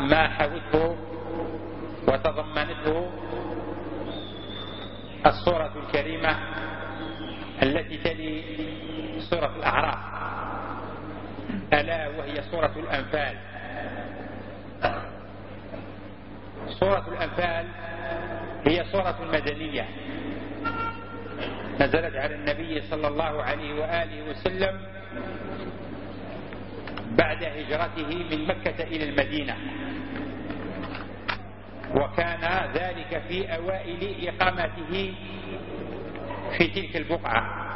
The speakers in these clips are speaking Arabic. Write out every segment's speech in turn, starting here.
ما حوته وتضمنته السورة الكريمة التي تلي سورة الأعراف، ألا وهي سورة الأنفال. سورة الأنفال هي سورة مدنية نزلت على النبي صلى الله عليه وآله وسلم بعد هجرته من مكة إلى المدينة، وكان ذلك في أوائل إقامته في تلك البقعة.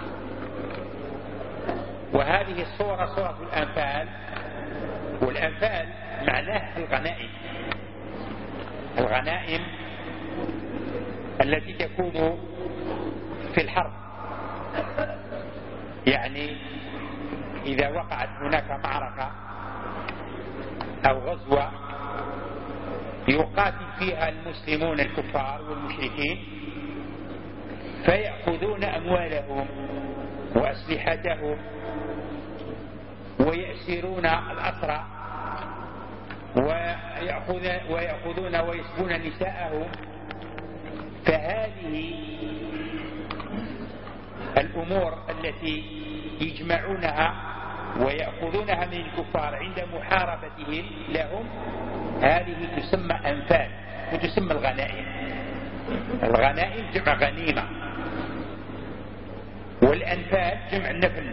وهذه السورة سورة الأنفال، والأنفال معناه الغنائم، الغنائم التي تكون في الحرب. يعني إذا وقعت هناك معركة أو غزوة يقاتل فيها المسلمون الكفار والمشركين، فيأخذون أموالهم وأسلحتهم ويأسرون الأسرى ويأخذون ويسبون نساءهم. فهذه الأمور التي يجمعونها ويأخذونها من الكفار عند محاربتهم لهم، هذه تسمى أنفال وتسمى الغنائم. الغنائم جمع غنيمة، والأنفال جمع النفل.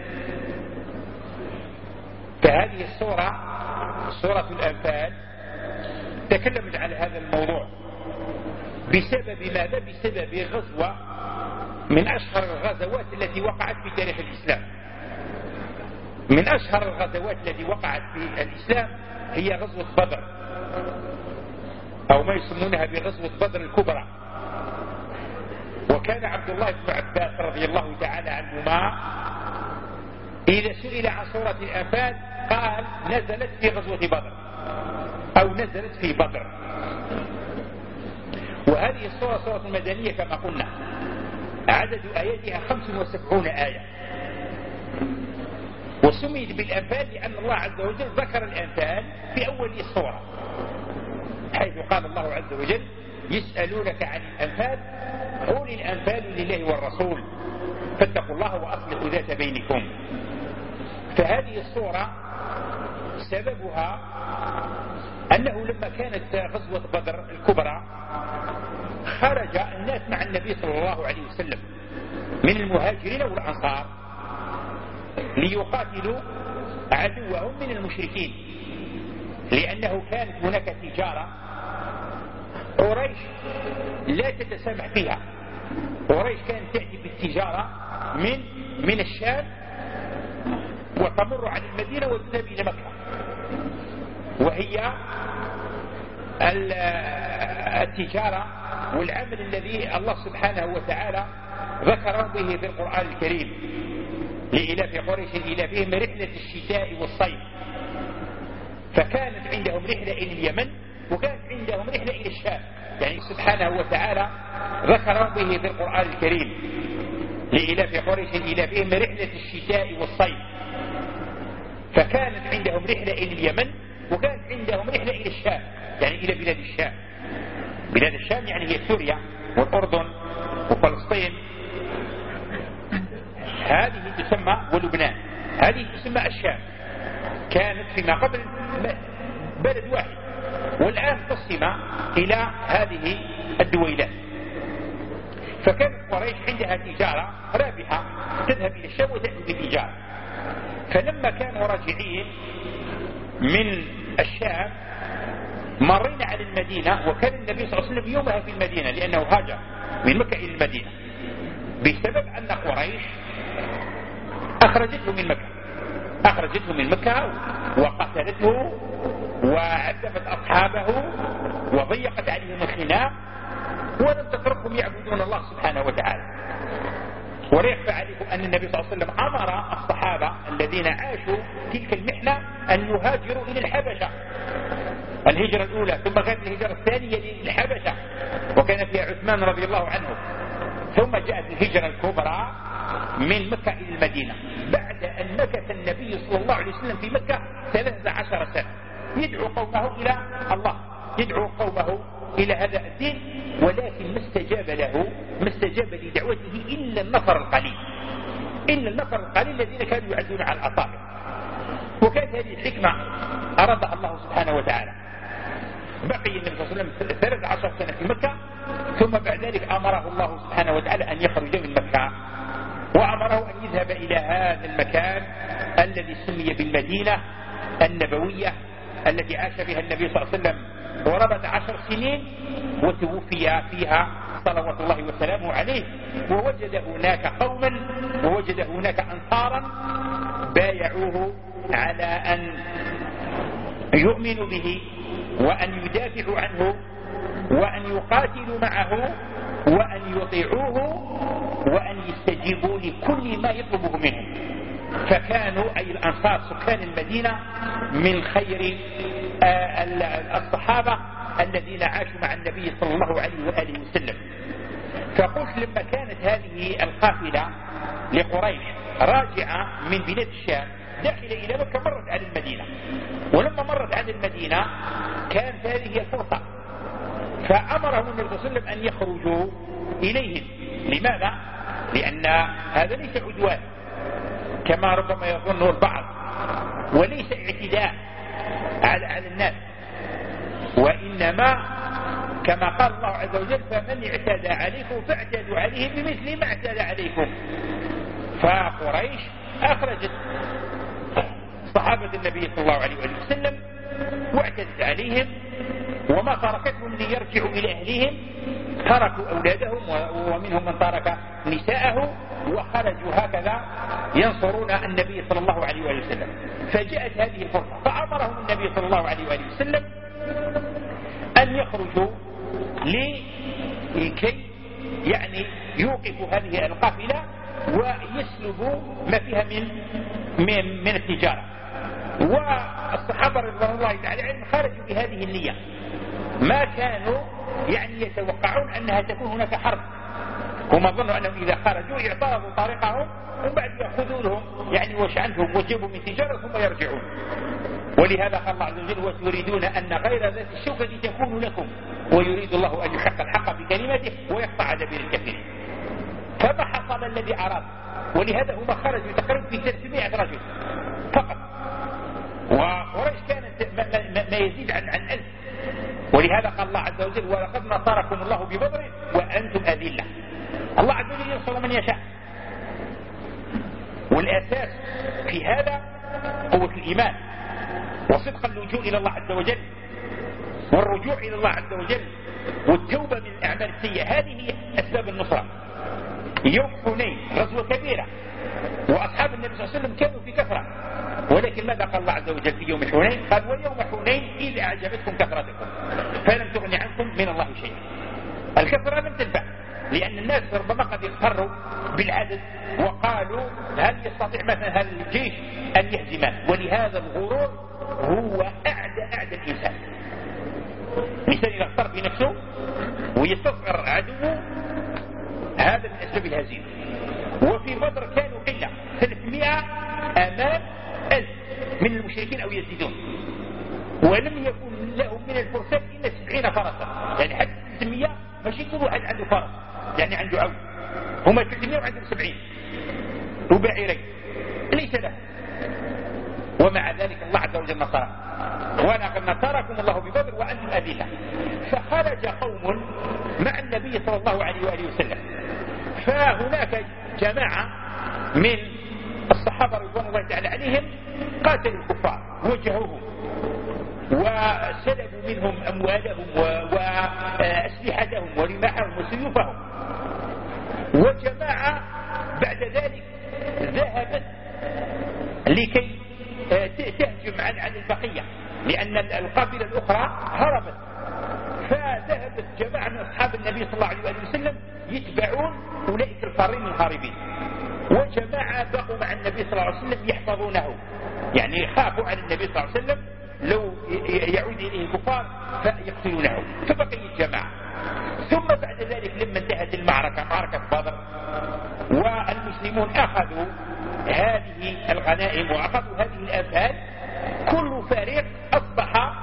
فهذه السورة سورة الأنفال تكلمت على هذا الموضوع بسبب ماذا؟ بسبب غزوة من أشهر الغزوات التي وقعت في تاريخ الإسلام. من أشهر الغزوات التي وقعت في الإسلام هي غزوة بدر، أو ما يسمونها بغزوة بدر الكبرى. وكان عبد الله بن عباس رضي الله تعالى عنهما إذا سئل عن سورة الأنفال قال نزلت في غزوة بدر أو نزلت في بدر. وهذه السورة سورة المدنية كما قلنا، عدد آياتها 75 آية، وسميت بالأنفال لأن الله عز وجل ذكر الأنفال في أول السورة، حيث قال الله عز وجل يسألونك عن الأنفال قل الأنفال لله والرسول فاتقوا الله وأصلحوا ذات بينكم. فهذه السورة سببها أنه لما كانت غزوة بدر الكبرى خرج الناس مع النبي صلى الله عليه وسلم من المهاجرين والأنصار ليقاتلوا عدوهم من المشركين، لأنه كانت هناك تجارة قريش لا تتسامح فيها. قريش كانت تأتي بالتجارة من الشام وتمر على المدينة وتذهب إلى مكة، وهي التجارة والعمل الذي الله سبحانه وتعالى ذكره به في القرآن الكريم لإلاف قريش إلافهم رحلة الشتاء والصيف. فكانت عندهم رحلة إلى اليمن وكانت عندهم رحلة إلى الشام، يعني سبحانه وتعالى ذكره به في القرآن الكريم لإلاف قريش إلافهم رحلة الشتاء والصيف. فكانت عندهم رحلة إلى اليمن وكانت عندهم رحلة إلى الشام، يعني إلى بلاد الشام. بلاد الشام يعني هي سوريا والأردن وفلسطين، هذه تسمى، ولبنان، هذه تسمى الشام. كانت فيما قبل بلد واحد، والآن قسم إلى هذه الدويلات. فكانت قريش عندها تجارة رابحة تذهب إلى الشام وتأتي بالتجارة. فلما كانوا راجعين من الشام مرينا على المدينة، وكان النبي صلى الله عليه وسلم يومها في المدينة لأنه هاجر من مكة إلى المدينة بسبب أن قريش أخرجته من مكة وقتلته وعذبت أصحابه وضيقت عليهم الخناق ولم تتركهم يعبدون الله سبحانه وتعالى. ولا يخفى عليكم أن النبي صلى الله عليه وسلم أمر الصحابة الذين عاشوا تلك المحنة أن يهاجروا إلى الحبشة، الهجرة الأولى، ثم كانت الهجرة الثانية للحبشة وكان فيها عثمان رضي الله عنه، ثم جاءت الهجرة الكبرى من مكة إلى المدينة بعد أن مكث النبي صلى الله عليه وسلم في مكة 13 سنة. يدعو قومه إلى الله، يدعو قومه إلى هذا الدين، ولكن ما استجاب لدعوته إلا النفر القليل الذين كانوا يعدون على الأصابع. وكانت هذه الحكمة أرادها الله سبحانه وتعالى. بقي النبي صلى الله عليه وسلم 13 سنة في مكة، ثم بعد ذلك أمره الله سبحانه وتعالى أن يخرج من مكة، وأمره أن يذهب إلى هذا المكان الذي سمي بالمدينة النبوية التي عاش بها النبي صلى الله عليه وسلم قرابة 10 سنين، وتوفي فيها صلوات الله وسلامه عليه. ووجد هناك قوما، ووجد هناك أنصارا بايعوه على أن يؤمنوا به، وأن يدافعوا عنه، وأن يقاتلوا معه، وأن يطيعوه، وأن يستجيبوا لكل ما يطلبه منهم. فكانوا أي الأنصار سكان المدينة من خير الصحابة الذين عاشوا مع النبي صلى الله عليه وآله وسلم. فقلت لما كانت هذه القافلة لقريش راجعة من بلاد الشام داخلة إلى مكة، مرت على المدينة، ولما مرت على المدينة كانت هذه الفرصة، فأمرهم النبي صلى الله عليه وسلم أن يخرجوا إليهم. لماذا؟ لأن هذا ليس عدوان كما ربما يظنه البعض، وليس اعتداء على الناس، وإنما كما قال الله عز وجل: فمن اعتدى عليكم فاعتدوا عليه بمثل ما اعتدى عليكم. فقريش أخرجت صحابة النبي صلى الله عليه وسلم واعتدت عليهم، وما تركتهم ليرجعوا إلى أهلهم، تركوا أولادهم، ومنهم من ترك نساءه، وخرجوا هكذا ينصرون النبي صلى الله عليه وسلم. فجاءت هذه الفرصة، فأمرهم النبي صلى الله عليه وسلم أن يخرجوا لكي يعني يوقفوا هذه القافلة ويسلبوا ما فيها من التجارة. والصحابة رضوان الله تعالى عنهم خرجوا بهذه النية، ما كانوا يعني يتوقعون أنها تكون هناك حرب. هم ظنوا أنهم إذا خرجوا يعترضوا طريقهم، وبعد يأخذوا لهم يعني وش عندهم وجبوا من تجارة ثم يرجعون. ولهذا قال الله عز وجل: وتريدون أن غير ذات الشوكة تكون لكم ويريد الله أن يحق الحق بكلمته ويقطع دابر الكافرين. فما حصل الذي أراد، ولهذا هم خرجوا تقريبا في 300 رجل فقط، وقريش كانت ما يزيد عن 1000. ولهذا قال الله عز وجل: ولقد نصركم الله ببدر وأنتم أذلة. الله عز وجل ينصر من يشاء، والأساس في هذا قوة الإيمان وصدق اللجوء إلى الله عز وجل، والرجوع إلى الله عز وجل، والتوبة من الأعمال السيئة. هذه هي أسباب النصرة. يوم حنين غزوة كبيرة، وأصحاب النبي صلى الله عليه وسلم كانوا في كثرة، ولكن ماذا قال الله عز وجل في يوم حنين؟ قال: ويوم حنين إذ أعجبتكم كثرتكم فلم تغن عنكم من الله شيئا. الكثرة لم تنفع، لأن الناس ربما قد يغتروا بالعدد وقالوا: هل يستطيع مثلا هذا الجيش أن يهزمه؟ ولهذا الغرور هو أعدى الإنسان. الإنسان إذا اغتر بنفسه ويستصغر عدوه، هذا من أسباب الهزيمة. وفي بدر كانوا قلة 300 أمام 1000 من المشركين أو يزيدون، ولم يكن لهم من الفرسان إلا 70 فرسا، يعني حتى 300 ماشي كل واحد عنده فرس، يعني عنده عون. هم 300 وعندهم 70 وبعيرين ليس له، ومع ذلك الله عز وجل نصره. ولقد نصركم الله ببدر وأنتم أذلة. فخرج قوم مع النبي صلى الله عليه وآله وسلم، فهناك جماعة من الصحابة رضوان الله تعالى عليهم قاتلوا الكفار، وجهوهم وسلبوا منهم أموالهم وأسلحتهم ورماحهم وسيوفهم. وجماعة بعد ذلك ذهبت لكي تهجم عن البقية، لأن القافلة الأخرى هربت. فذهبت جماعة من أصحاب النبي صلى الله عليه وسلم يتبعون أولئك الفارين الهاربين، وجماعة بقوا مع النبي صلى الله عليه وسلم يحفظونه، يعني خافوا عن النبي صلى الله عليه وسلم لو يعود إليه الكفار فيقتلونه. فبقي الجماعة. ثم بعد ذلك لما انتهت المعركة، معركة بدر، والمسلمون أخذوا هذه الغنائم وأخذوا هذه الأموال، كل فريق أصبح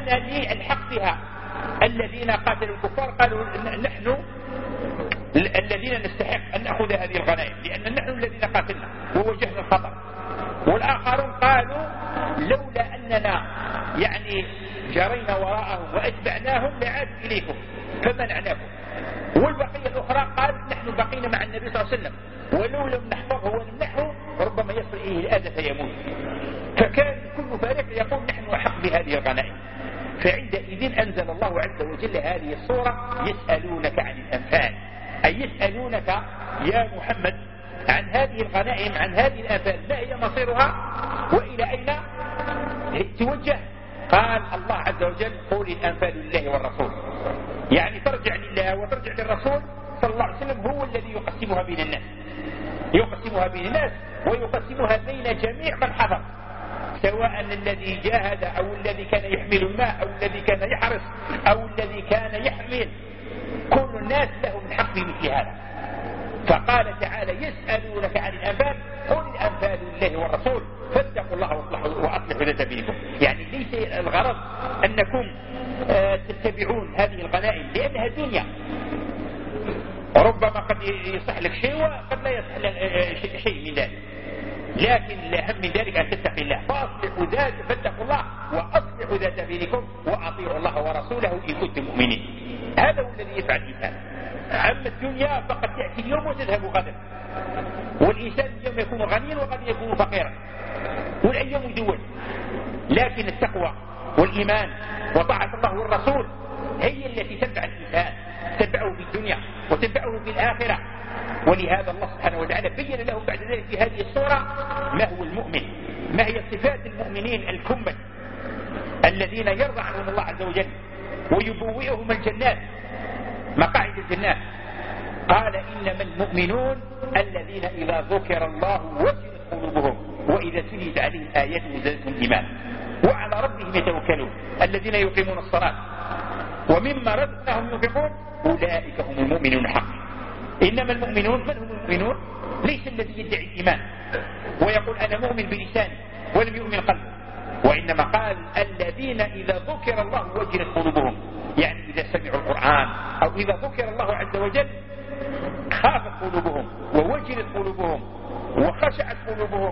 أنا لي الحق بها. الذين قاتلوا الكفار قالوا نحن الذين نستحق أن نأخذ هذه الغنائم لأن نحن الذين قاتلنا ووجهنا الخطر. والآخرون قالوا لولا أننا يعني جرينا وراءهم وأتبعناهم لعادوا إليكم فمنعناكم. والبقية الأخرى قالت نحن بقينا مع النبي صلى الله عليه وسلم ولو لم نحفظه ونمنحه ربما يصل إليه الأذى فيموت. فكان كل فريق يقول نحن أحق بهذه الغنائم. فعندئذ أنزل الله عز وجل هذه الصورة يسألونك عن الأنفال، أي يسألونك يا محمد عن هذه الغنائم، عن هذه الأنفال، ما هي مصيرها وإلى أين توجه؟ قال الله عز وجل قول الأنفال لله والرسول، يعني ترجع لله وترجع للرسول صلى الله عليه وسلم، هو الذي يقسمها بين الناس، يقسمها بين الناس ويقسمها بين جميع من حضر، سواء الذي جاهد أو الذي كان يحمل الماء أو الذي كان يحرس أو الذي كان يحمل، كل الناس لهم الحق في مثل هذا. فقال تعالى يسألونك عن الأنفال قل الأنفال لله والرسول فاتقوا الله وأصلحوا ذات بينكم. يعني ليس الغرض أنكم تتبعون هذه الغنائم لأنها دنيا، ربما قد يصح لك شيء وقد لا يصح لك شيء من ذلك، لكن الأهم من ذلك أن تتقي الله فاتقوا الله وأصلحوا ذات بينكم وأطيعوا الله ورسوله إن كنتم مؤمنين. هذا هو الذي يفعل الإنسان. أما الدنيا فقد تأتي اليوم وتذهب غدا، والإنسان اليوم يكون غنيا وقد يكون فقيرا، والأيام يدول. لكن التقوى والإيمان وطاعة الله والرسول هي التي تنفع الإنسان، تنفعه في الدنيا وتنفعه في الآخرة. ولهذا الله سبحانه وتعالى بين لهم بعد ذلك في هذه الصورة ما هو المؤمن، ما هي صفات المؤمنين الكمل الذين يرضى عنهم الله عز وجل ويبوئهم الجنات، مقاعد الجنات. قال إنما المؤمنون الذين إذا ذكر الله وجلت قلوبهم وإذا تليت عليهم آياته زادتهم إيمانا وعلى ربهم يتوكلون الذين يقيمون الصلاة ومما رزقناهم ينفقون أولئك هم المؤمنون حقا. إنما المؤمنون من هم المؤمنون؟ ليس الذي يدعي الإيمان ويقول أنا مؤمن بلسانه ولم يؤمن قلبه، وإنما قال الذين إذا ذكر الله وجلت قلوبهم، يعني إذا سمعوا القرآن أو إذا ذكر الله عز وجل خافت قلوبهم ووجلت قلوبهم وخشعت قلوبهم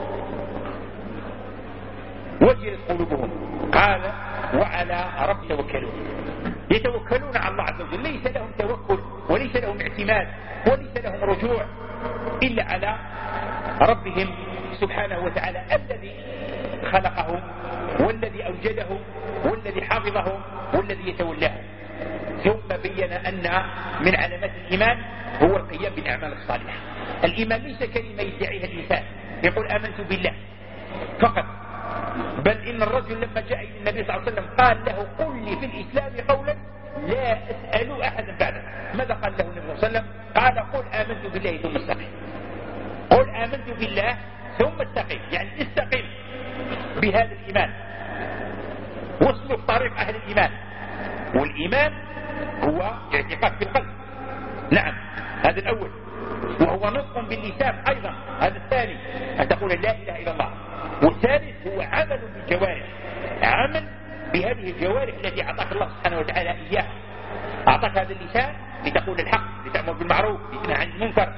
وجلت قلوبهم. قال وعلى رب يتوكلون على الله عز وجل، ليس لهم توكل وليس لهم اعتماد وليس لهم رجوع إلا على ربهم سبحانه وتعالى الذي خلقهم والذي أوجدهم والذي حافظهم والذي يتولاهم. ثم بين أن من علامات الإيمان هو القيام بالأعمال الصالحة. الإيمان ليس كلمة يدعيها الإنسان يقول آمنت بالله فقط، بل إن الرجل لما جاء إلى النبي صلى الله عليه وسلم قال له قل لي في الإسلام قولا لا أسأل أحدا بعده. ماذا قال له النبي صلى الله عليه وسلم؟ قال قل آمنت بالله ثم استقم. قل آمنت بالله ثم استقم، يعني استقم بهذا الإيمان واسلك طريق أهل الإيمان. والإيمان هو اعتقاد في القلب، نعم هذا الأول، وهو نطق باللسان أيضا هذا الثاني، أن تقول لا إله إلا الله. والثالث هو عمل بالجوارح، عمل بهذه الجوارح التي أعطاك الله سبحانه وتعالى إياها. أعطاك هذا اللسان لتقول الحق، لتأمر بالمعروف، لتنهى عن المنكر،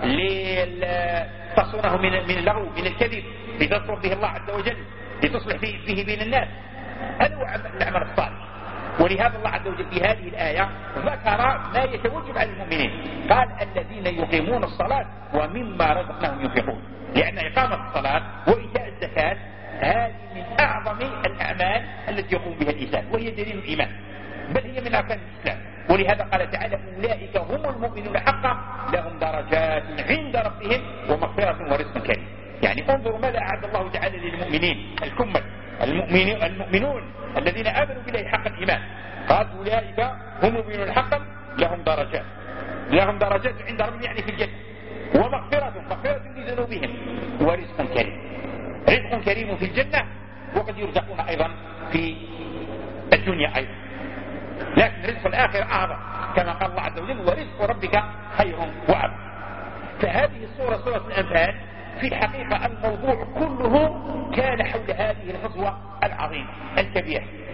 لتصونه من اللغو من الكذب، لتذكر به الله عز وجل، لتصلح به بين الناس. هذا هو العمل الصالح. ولهذا الله عز وجل في هذه الآية ذكر ما يتوجب على المؤمنين، قال الذين يقيمون الصلاة ومما رزقناهم ينفقون، لأن إقامة الصلاة وإيتاء الزكاة هذه من أعظم الأعمال التي يقوم بها الإنسان، وهي دليل الإيمان، بل هي من أركان الإسلام. ولهذا قال تعالى أولئك هم المؤمنون حقا لهم درجات عند ربهم ومغفرة ورزق كريم. يعني انظروا ماذا أعد الله تعالى للمؤمنين الكمل، المؤمنون الذين آمنوا بالله حق الإيمان. قال أولئك هم المؤمنون حقا لهم درجات عند ربهم، يعني في الجنة، ومغفرة لذنوبهم ورزق كريم. رزق كريم في الجنة، وقد يرزقون أيضا في الدنيا أيضا، لكن رزق الآخرة أعظم كما قال الله عز وجل ورزق ربك خير وأبقى. فهذه الصورة سورة الأنفال في الحقيقة الموضوع كله كان حول هذه الغزوة العظيمة الكبيرة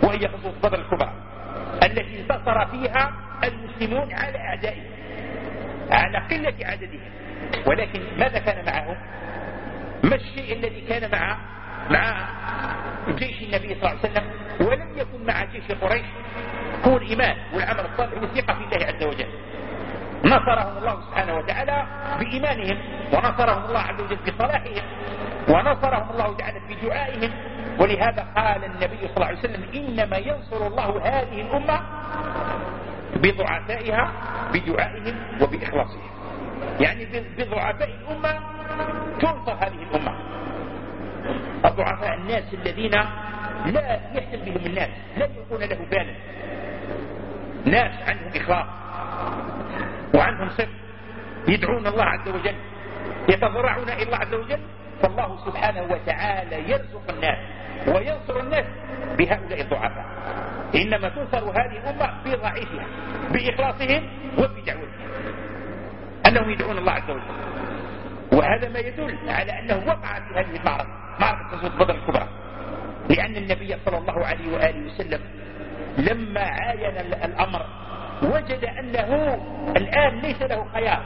وهي غزوة بدر الكبرى التي انتصر فيها المسلمون على أعدائهم على قلة عددهم. ولكن ماذا كان معهم؟ ما الشيء الذي كان مع جيش النبي صلى الله عليه وسلم ولم يكن مع جيش قريش؟ هو الإيمان والعمل الصالح والثقة في الله عز وجل. نصرهم الله سبحانه وتعالى بإيمانهم، ونصرهم الله عز وجل بصلاحهم، ونصرهم الله تعالى بدعائهم. ولهذا قال النبي صلى الله عليه وسلم: إنما ينصر الله هذه الأمة بضعفائها بدعائهم وبإخلاصهم. يعني بضعفاء الأمة تنصر هذه الأمة. الضعفاء الناس الذين لا يحسن بهم الناس، لا يكون له بالا، ناس عندهم إخلاص وعندهم صدق، يدعون الله عز وجل، يتضرعون إلى الله عز وجل، فالله سبحانه وتعالى يرزق الناس وينصر الناس بهؤلاء الضعفاء. إنما تنصر هذه الأمة بضعيفها بإخلاصهم وبدعوتهم، أنهم يدعون الله عز وجل. وهذا ما يدل على أنه وقع في هذه المعركة، معركة غزوة بدر الكبرى، لأن النبي صلى الله عليه وآله وسلم لما عاين الأمر وجد أنه الآن ليس له خيار.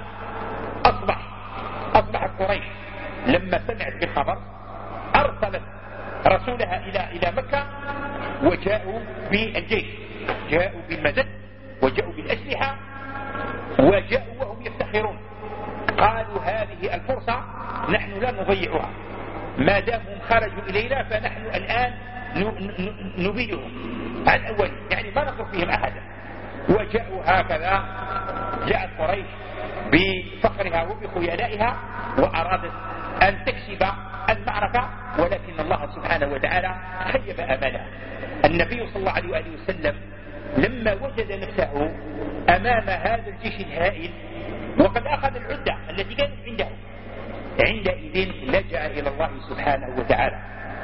أصبح قريش لما سمعت بالخبر أرسلت رسولها إلى مكة، وجاءوا بالجيش، جاءوا بالمدد وجاءوا بالأسلحة، وجاءوا وهم يفتخرون. قالوا: هذه الفرصة نحن لا نضيعها، ما دامهم خرجوا إلينا فنحن الآن نبيدهم عن أول، يعني ما نترك فيهم أحدا. وجاءوا هكذا، جاءت قريش بفخرها وبخيلائها وأرادت أن تكسب المعركة، ولكن الله سبحانه وتعالى خيب آمالها. النبي صلى الله عليه وآله وسلم لما وجد نفسه أمام هذا الجيش الهائل وقد أخذ العدة التي كانت عنده، عندئذ لجأ إلى الله سبحانه وتعالى،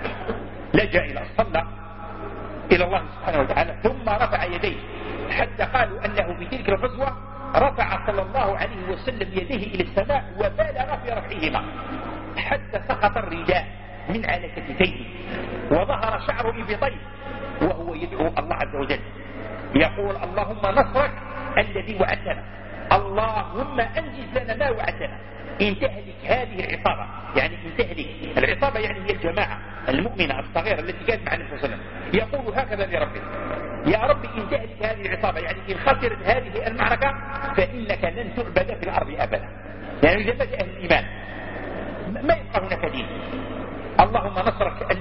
صلى إلى الله سبحانه وتعالى، ثم رفع يديه، حتى قالوا أنه في تلك الغزوة رفع صلى الله عليه وسلم يديه إلى السماء وبالغ في رفعهما حتى سقط الرداء من على كتفيه وظهر شعر إبطيه، وهو يدعو الله عز وجل يقول: اللهم نصرك الذي وعدتنا، اللهم أنجز لنا ما وعدتنا، إن تهلك هذه العصابة، يعني إن تهلك العصابة يعني هي الجماعة المؤمنة الصغيرة التي كانت مع النبي صلى الله عليه وسلم، يقول هكذا لربه: يا رب إن تهلك هذه العصابة، يعني إن خسرت هذه المعركة فإنك لن تعبد في الأرض أبدا، يعني إذا مات أهل الإيمان ما يبقى هناك دين. اللهم نصرك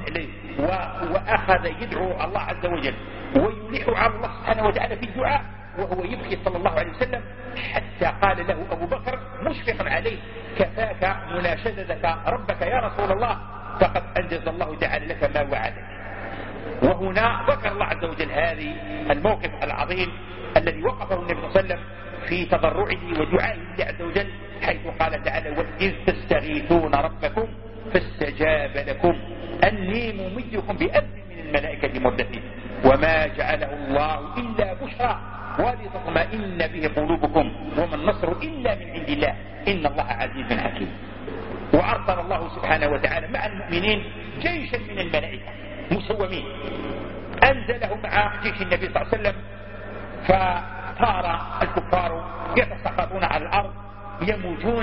وأخذ يدعو الله عز وجل ويلح على الله سبحانه وتعالى في الدعاء وهو يبكي صلى الله عليه وسلم، حتى قال له أبو بكر مشفقا عليه: كفاك مناشدتك ربك يا رسول الله، فقد أنجز الله تعالى لك ما وعدك. وهنا ذكر الله عز وجل هذه الموقف العظيم الذي وقفه النبي صلى الله عليه وسلم في تضرعه ودعائه لله عز وجل، حيث قال تعالى: وإذ تستغيثون ربكم فاستجاب لكم أني ممدكم بألف من الملائكة مردفين وما جعله الله إلا بشرى ولتطمئن به قلوبكم وما النصر إلا من عند الله إن الله عزيز حكيم. وأرسل الله سبحانه وتعالى مع المؤمنين جيشا من الملائكة مسومين، أنزله مع جيش النبي صلى الله عليه وسلم، فصار الكفار يتساقطون على الأرض يموتون.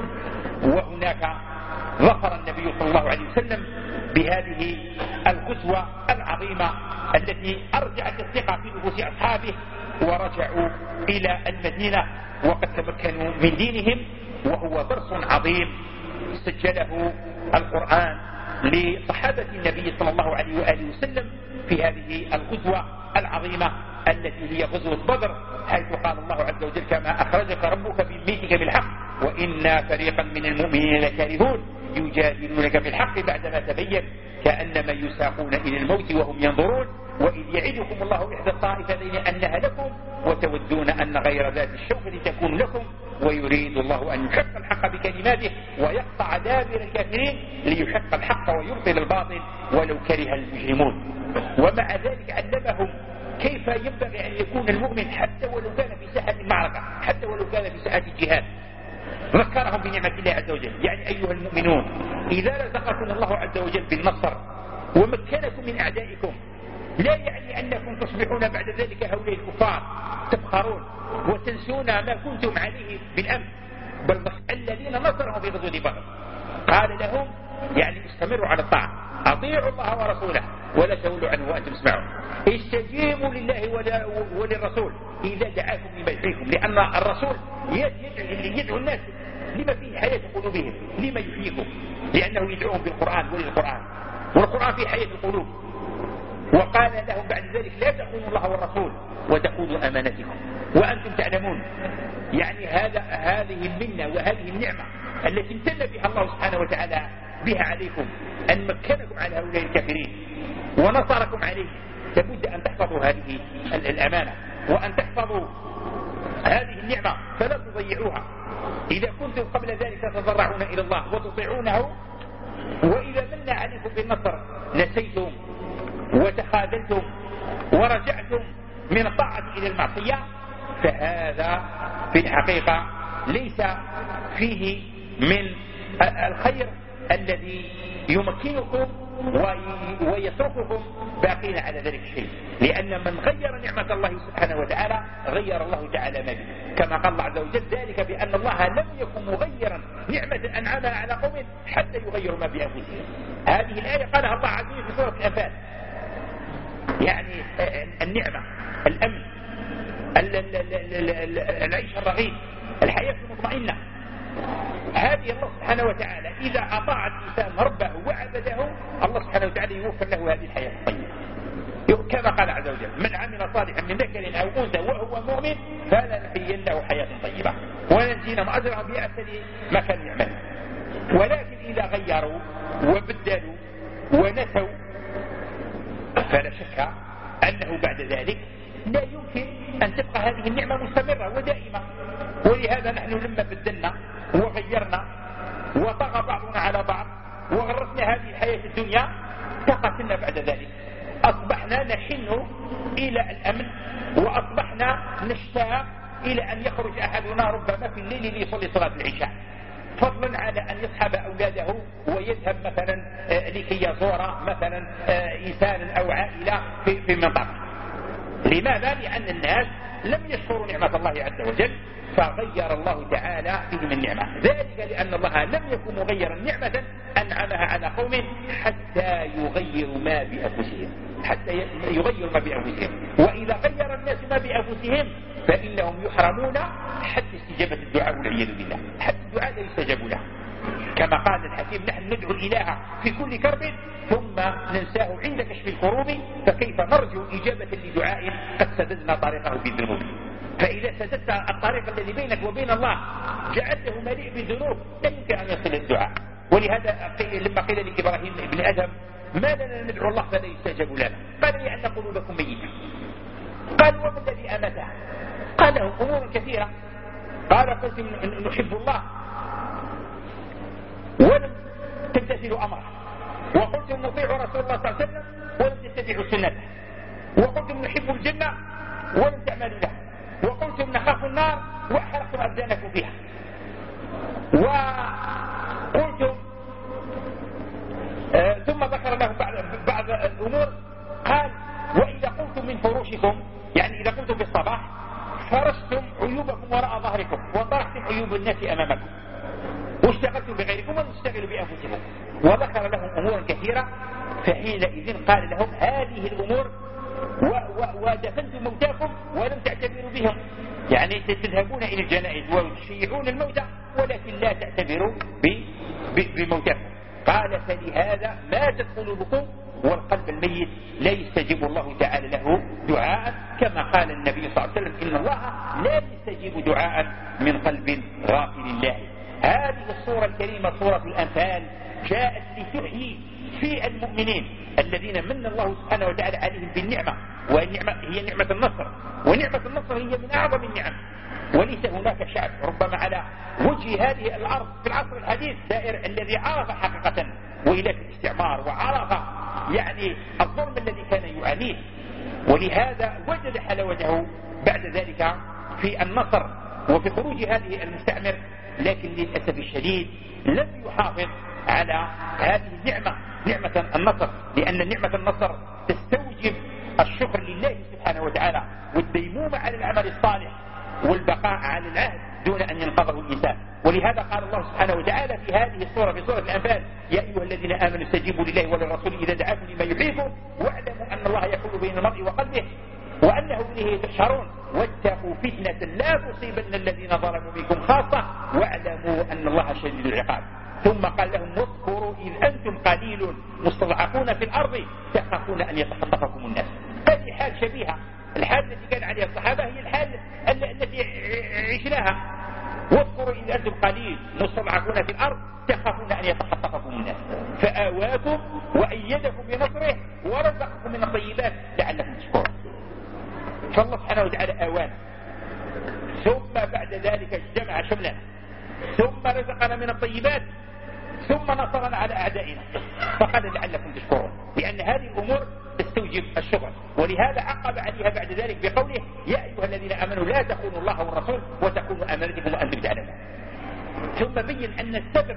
وهناك ظفر النبي صلى الله عليه وسلم بهذه الغزوة العظيمة التي أرجعت الثقة في نفوس أصحابه، ورجعوا إلى المدينة وقد تمكنوا من دينهم. وهو درس عظيم سجله القرآن لصحابة النبي صلى الله عليه وآله وسلم في هذه الغزوة العظيمة التي هي غزوة بدر، حيث قال الله عز وجل: كما أخرجك ربك من بيتك بالحق وإن فريقا من المؤمنين لكارهون يجادلونك بالحق بعدما تبين كأنما يساقون إلى الموت وهم ينظرون وإذ يعدكم الله إحدى الطائفتين أنها لكم وتودون أن غير ذات الشوكة تكون لكم ويريد الله أن يحق الحق بكلماته ويقطع دابر الكافرين ليحق الحق ويبطل الباطل ولو كره المجرمون. ومع ذلك علمهم كيف ينبغي أن يكون المؤمن حتى ولو كان في ساحة المعركة، حتى ولو كان في ساحة الجهاد. ذكرهم بنعمة الله عز وجل: يعني أيها المؤمنون إذا رزقكم الله عز وجل بالنصر ومكنكم من أعدائكم لا يعني أنكم تصبحون بعد ذلك هؤلاء الكفار تفخرون وتنسون ما كنتم عليه بالأمس، بل الذين نصرهم في غزوة بدر قال لهم يعني استمروا على الطاعة، أطيعوا الله ورسوله ولا تولوا عنه وأنتم تسمعون، استجيبوا لله وللرسول إذا دعاكم لما يحييكم، لأن الرسول يدعو الناس لما فيه حياة قلوبهم، لما يحييكم، لأنه يدعوهم بالقرآن وللقرآن، والقرآن فيه حياة القلوب. وقال لهم بعد ذلك لا تخونوا الله والرسول وتخونوا أمانتكم وأنتم تعلمون. يعني هذه المنة وهذه النعمة التي امتن بها الله سبحانه وتعالى بها عليكم، أن مكنكم على هؤلاء الكافرين ونصركم عليه، لابد أن تحفظوا هذه الأمانة وأن تحفظوا هذه النعمة فلا تضيعوها. إذا كنتم قبل ذلك تضرعون إلى الله وتطيعونه، وإذا من عليكم بالنصر نسيتم وتخاذلتم ورجعتم من الطاعة إلى المعصية، فهذا في الحقيقة ليس فيه من الخير الذي يمكنكم ويترككم باقين على ذلك الشيء، لأن من غير نعمة الله سبحانه وتعالى غير الله تعالى ما به، كما قال الله عز وجل ذلك بأن الله لم يكن مغيرا نعمة أنعمها على قوم حتى يغيروا ما بأنفسهم. هذه الآية قالها الله عز وجل في سورة الأنفال، يعني النعمة، الأمن، العيش الرغيد، الحياة المطمئنة، هذه الله سبحانه وتعالى إذا أطاع الإنسان ربه وعبده الله سبحانه وتعالى يوفر له هذه الحياة الطيبة، كما قال عز وجل من عمل صالحا من ذكر أو أنثى وهو مؤمن فلنحيينه حياة طيبة ونجزيهم أجرهم بأحسن ما كانوا يعملون. ولكن إذا غيروا وبدلوا ونسوا فلا شك أنه بعد ذلك لا يمكن أن تبقى هذه النعمة مستمرة ودائمة. ولهذا نحن لما بدلنا وغيرنا وطغى بعضنا على بعض وغرسنا هذه الحياة الدنيا تقتلنا بعد ذلك، أصبحنا نحن إلى الأمن وأصبحنا نشتاق إلى أن يخرج أحدنا ربما في الليل ليصلي صلاة العشاء، فضلا على أن يصحب أولاده ويذهب مثلا لكي يزور مثلا إنسانا أو عائلة في منطقة. لماذا؟ لأن الناس لم يشكروا نعمة الله عز وجل فغير الله تعالى فيهم النعمة، ذلك لأن الله لم يكن مغيرا نعمة أنعمها على قوم حتى يغيروا ما بأنفسهم، حتى يغيروا ما بأنفسهم. وإذا غير الناس ما بأنفسهم فإنهم يحرمون حتى استجابة الدعاء والعياذ بالله، حتى الدعاء لا يستجاب له، كما قال الحكيم نحن ندعو الإله في كل كرب ثم ننساه عند كشف الكروب، فكيف نرجو إجابة لدعاء قد سددنا طريقه بالذنوب. فإذا سددت الطريق الذي بينك وبين الله جعلته مليء بالذنوب لا يمكن أن يصل الدعاء. ولهذا لما قيل لإبراهيم بن أدهم ما لنا ندعو الله فلا يستجاب لنا، قال لأن قلوبكم ميتة. قال وما الذي أمته؟ قال له أمور كثيرة. قال قلت نحب الله ولم تمتثلوا أمره، وقلتم نطيع رسول الله صلى الله عليه وسلم ولم تتبعوا سنته، وقلتم نحب الجنة ولم تعملوا له، وقلتم نخاف النار وأحرقتم أبدانكم فيها، وقلتم ثم ذكر له بعض الأمور. قال وإذا قلتم من فروشكم، يعني إذا قلتم في الصباح فرشتم عيوبكم وراء ظهركم وطرحتم عيوب الناس أمامكم واشتغلتم بغيركم ولم تشتغلوا بأنفسكم، وذكر لهم أمورا كثيرة. فحينئذ قال لهم هذه الأمور ودفنتم موتاكم ولم تعتبروا بهم، يعني تذهبون إلى الجنائز وتشيعون الموتى ولكن لا تعتبروا بموتاكم. قال فلهذا ماتت قلوبكم والقلب الميت لا يستجيب الله تعالى له دعاء، كما قال النبي صلى الله عليه وسلم إن الله لا يستجيب دعاء من قلب غافل الله. هذه الصورة الكريمة صورة الأنفال جاءت لتحيي في المؤمنين الذين من الله سبحانه وتعالى عليهم بالنعمة، والنعمة هي نعمة النصر، ونعمة النصر هي من أعظم النعم. وليس هناك شعب ربما على وجه هذه الأرض في العصر الحديث دائر الذي عرف حقيقة ويلات الاستعمار وعرف يعني الظلم الذي كان يعانيه، ولهذا وجد حلاوته بعد ذلك في النصر وفي خروج هذه المستعمر، لكن للأسف الشديد لم يحافظ على هذه النعمة، نعمة النصر، لأن نعمة النصر تستوجب الشكر لله سبحانه وتعالى والديمومة على العمل الصالح والبقاء على العهد دون أن ينقضه الإنسان. ولهذا قال الله سبحانه وتعالى في هذه السورة، في سورة الأنفال: يا أيها الذين آمنوا استجيبوا لله وللرسول إذا دعاكم لما يحييكم واعلموا أن الله يحول بين المرء وقلبه وأنه إليه تحشرون واتقوا فتنة لا تصيبن الذين ظلموا منكم خاصة واعلموا أن الله شديد العقاب. ثم قال لهم: واذكروا إذ أنتم قليل مستضعفون في الأرض تخافون أن يتخطفكم الناس. هذه حال شبيهة، الحال التي كان عليها الصحابة هي الحال التي عشناها. واذكروا إذ أنتم قليل مستضعفون في الأرض تخافون أن يتخطفكم الناس فآواكم وأيدكم بنصره ورزقكم من الطيبات لعلكم تشكرون. فالله سبحانه وتعالى آوانا، ثم بعد ذلك جمع شملنا، ثم رزقنا من الطيبات، ثم نصرنا على أعدائنا، فقال لعلكم تشكرون، لأن هذه الأمور تستوجب الشكر. ولهذا عقب عليها بعد ذلك بقوله: يا أيها الذين آمنوا لا تخونوا الله والرسول وتخونوا أمانتكم وأنتم تعلمون. ثم بين أن السبب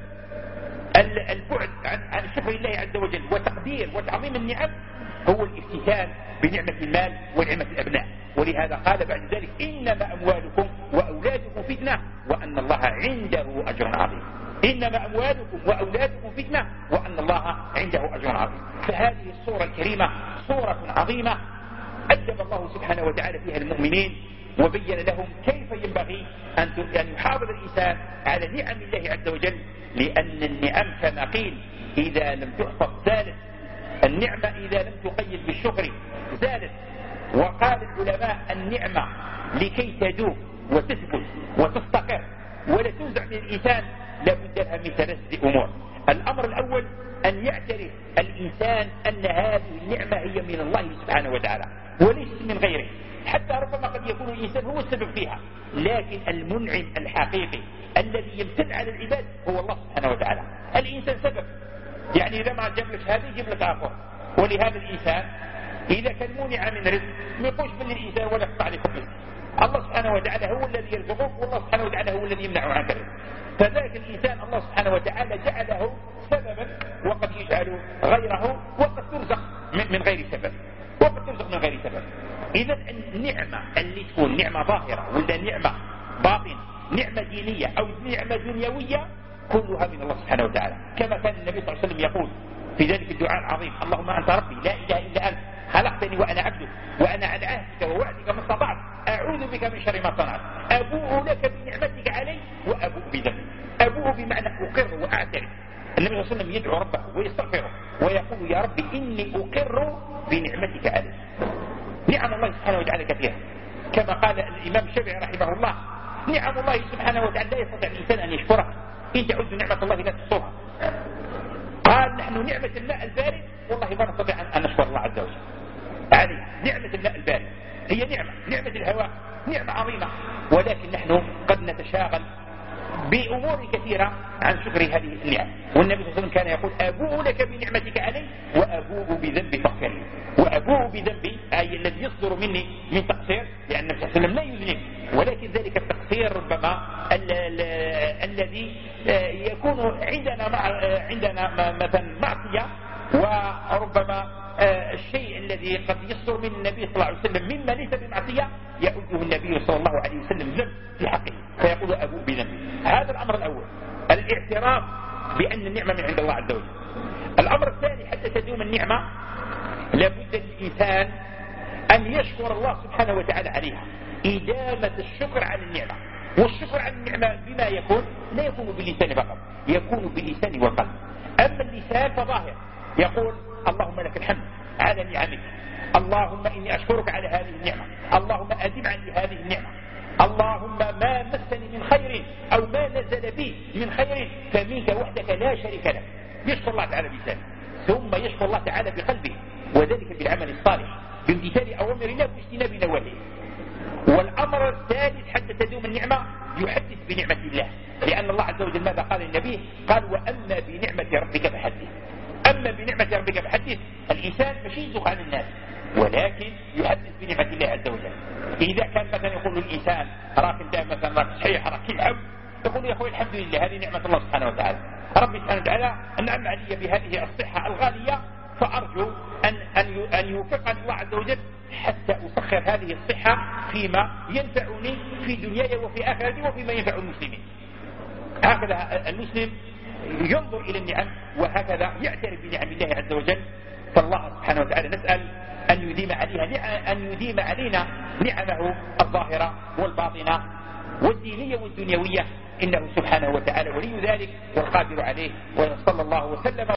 البعد عن شكر الله عز وجل وتقدير وتعظيم النعم هو الافتتان بنعمة المال ونعمة الأبناء. ولهذا قال بعد ذلك: إنما أموالكم وأولادكم فتنة وأن الله عنده أجر عظيم. إنما أموالكم وأولادكم فتنة وأن الله عنده أجر عظيم. فهذه الصورة الكريمة صورة عظيمة أدب الله سبحانه وتعالى فيها المؤمنين وبين لهم كيف ينبغي أن يحافظ الإنسان على نعم الله عز وجل، لأن النعم كما قيل إذا لم تحفظ زالت، النعمة إذا لم تقيد بالشكر زالت. وقال العلماء: النعمة لكي تدوم وتثبت وتستقر ولا تنزع من الإنسان لابد لها من ثلاثة أمور. الأمر الأول أن يعترف الإنسان أن هذه النعمة هي من الله سبحانه وتعالى وليست من غيره، حتى ربما قد يكون الإنسان هو السبب فيها، لكن المنعم الحقيقي الذي يمتن على العباد هو الله سبحانه وتعالى. الإنسان سبب، يعني إذا ما جاب لك هذا يجيب لك آخر. ولهذا الإنسان إذا كان منع من رزق ما يقولش من الإنسان ولا يقطع لك رزق. الله سبحانه وتعالى هو الذي يرزقك، والله سبحانه وتعالى هو الذي يمنع عنك الرزق. فذلك الإنسان الله سبحانه وتعالى جعله سببا، وقد يجعل غيره، وقد ترزق من غير سبب، وقد ترزق من غير سبب. إذا النعمة اللي تكون نعمة ظاهرة ولا نعمة باطنة، نعمة دينية أو نعمة دنيوية، كلها من الله سبحانه وتعالى. كما كان النبي صلى الله عليه وسلم يقول في ذلك الدعاء العظيم: اللهم أنت ربي لا إله إلا أنت خلقتني وأنا عبدك وأنا على عهدك ووعدك ما استطعت أعوذ بك من شر ما صنعت أبوء لك بنعمتك علي وأبوء بذنبي. أبوء بمعنى أقر وأعترف. النبي صلى الله عليه وسلم يدعو ربه ويستغفره ويقول: يا ربي إني أقر بنعمتك علي. نعم الله سبحانه وتعالى كثيرة، كما قال الإمام الشافعي رحمه الله: نعم الله سبحانه وتعالى لا يستطيع الإنسان أن يشكرها، إن تعدوا نعمة الله لا تحصوها. قال: نحن نعمة الماء البارد والله ما نستطيع أن نشكر الله عز وجل عليه. نعمة الماء البارد هي نعمة الهواء نعمة عظيمة، ولكن نحن قد نتشاغل بأمور كثيرة عن شكر هذه النعم. والنبي صلى الله عليه وسلم كان يقول: أبوء لك بنعمتك علي وأبوء بذنبي فاغفر لي. وأبوء بذنبي أي الذي يصدر مني من تقصير، لأن النبي صلى الله عليه وسلم لا يذنب، ولكن ذلك التقصير ربما الذي يكون عندنا مثلا معصية، وربما الشيء الذي قد يصدر من النبي صلى الله عليه وسلم مما ليس بمعصية يعده النبي صلى الله عليه وسلم ذنب في حقه، فيقول: أبوء بذنبي. هذا الأمر الأول، الاعتراف بأن النعمة من عند الله عز وجل. الأمر الثاني: حتى تدوم النعمة لابد للإنسان أن يشكر الله سبحانه وتعالى عليها، إدامة الشكر على النعمة. والشكر على النعمة بما يكون لا يكون باللسان فقط، يكون باللسان والقلب. أما اللسان فظاهر، يقول: اللهم لك الحمد على نعمك، اللهم إني أشكرك على هذه النعمة، اللهم أدم عني هذه النعمة، اللهم ما مسني من خير أو ما نزل بي من خير فمنك وحدك لا شريك لك. يشكر الله تعالى بلسانه، ثم يشكر الله تعالى بقلبه، وذلك بالعمل الصالح بامتثال أوامر الله واجتناب نواهيه. والأمر الثالث حتى تدوم النعمة يحدث بنعمة الله، لأن الله عز وجل ماذا قال النبي؟ قال: وأما بنعمة ربك فحدث. أما بنعمة ربك فحدث. الإنسان مش يزق عن الناس، ولكن يحدث بنعمة الله عز وجل. إذا كان مثلا يقول الإنسان راك انت مثلا راك صحيح راك الحب، يقول يا أخوي الحمد لله هذه نعمة الله سبحانه وتعالى، ربي سبحانه وتعالى أنعم علي بهذه الصحة الغالية، فأرجو أن يوفقني الله عز وجل حتى أسخر هذه الصحة فيما ينفعني في دنياي وفي آخرتي وفيما ينفع المسلمين. هكذا المسلم ينظر إلى النعم وهكذا يعترف بنعم الله عز وجل. فالله سبحانه وتعالى نسأل أن يديم علينا نعمه الظاهرة والباطنة والدينية والدنيوية، إنه سبحانه وتعالى ولي ذلك والقادر عليه. وصلى الله وسلم